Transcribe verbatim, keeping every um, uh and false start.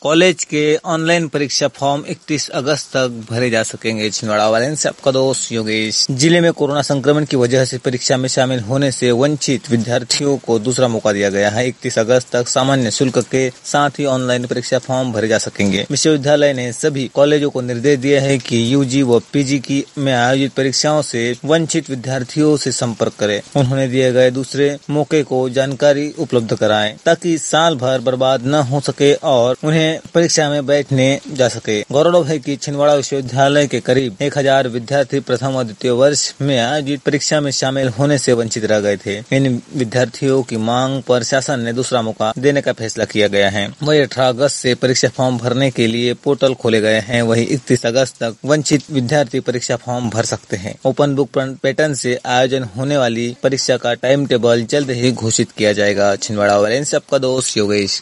College के online परीक्षा form इकतीस अगस्त तक भरे जा सकेंगे। छिंदवाड़ा वाले से आपका दोस्त योगेश। जिले में कोरोना संक्रमण की वजह से परीक्षा में शामिल होने से वंचित विद्यार्थियों को दूसरा मौका दिया गया है। इकतीस अगस्त तक सामान्य शुल्क के साथ ही ऑनलाइन परीक्षा फॉर्म भरे जा सकेंगे। विश्वविद्यालय ने सभी कॉलेजों को निर्देश दिया है कि यूजी व पीजी की में आयोजित परीक्षाओं से वंचित विद्यार्थियों से संपर्क करें। उन्होंने दिए गए दूसरे मौके को जानकारी उपलब्ध कराएं ताकि साल भर बर्बाद न हो सके और उन्हें परीक्षा में बैठने जा सके। गौरतलब है कि छिंदवाड़ा विश्वविद्यालय के करीब एक हजार विद्यार्थी प्रथम और द्वितीय वर्ष में आयोजित परीक्षा में शामिल होने से वंचित रह गए थे। इन विद्यार्थियों की मांग पर शासन ने दूसरा मौका देने का फैसला किया गया है। वही अठारह अगस्त से परीक्षा फॉर्म भरने के लिए पोर्टल खोले गए हैं। वही इकतीस अगस्त तक वंचित विद्यार्थी परीक्षा फॉर्म भर सकते हैं। ओपन बुक पैटर्न से आयोजन होने वाली परीक्षा का टाइम टेबल जल्द ही घोषित किया जाएगा। छिंदवाड़ा वाले से आपका दोस्त योगेश।